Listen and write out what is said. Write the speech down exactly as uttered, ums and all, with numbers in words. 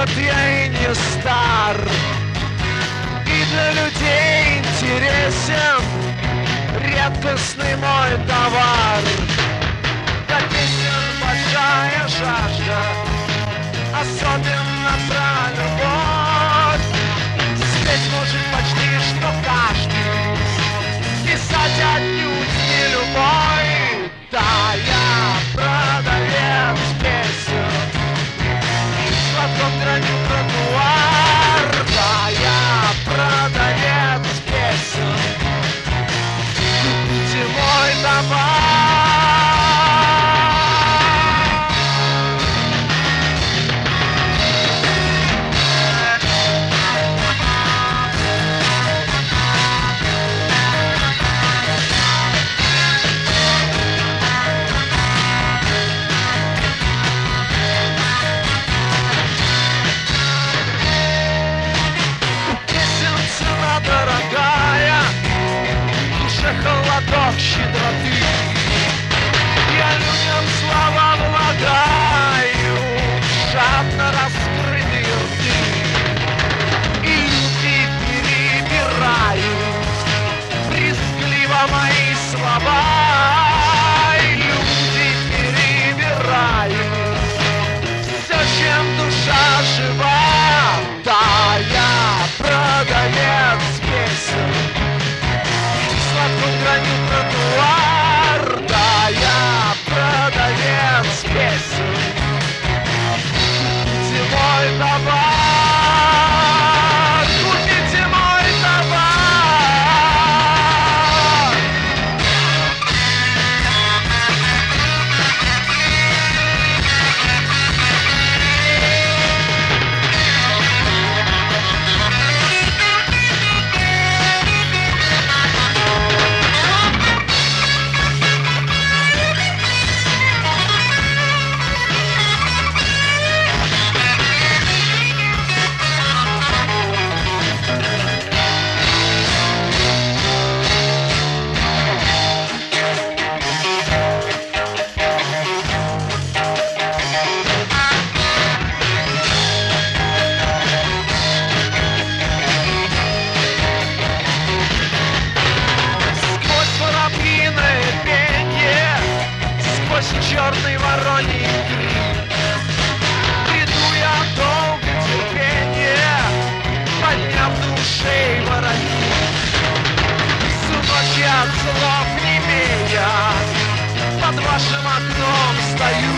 молод я и не стар, и для людей интересен редкостный мой товар. Как песен большая жажда, особенно про любовь. Здесь может почти что каждый, писать отнюдь не любой. Да, я продавец песен, сладком граню тротуар. Да, я продавец песен, купите мой товар. Дорогая, в душе холодок щедроты. Я людям слова влагаю, жадно раскрытые рты, и люди перебирают брезгливо мои слова. И люди перебирают все, чем душа жива. Да, я продавец песен, сладкую граню тротуар. Да, я продавец песен, купите мой товар, купите мой товар. Черный вороний крик, приду я долго терпение, подняв душей воротник. Всю ночь от слов не имея, под вашим окном стою.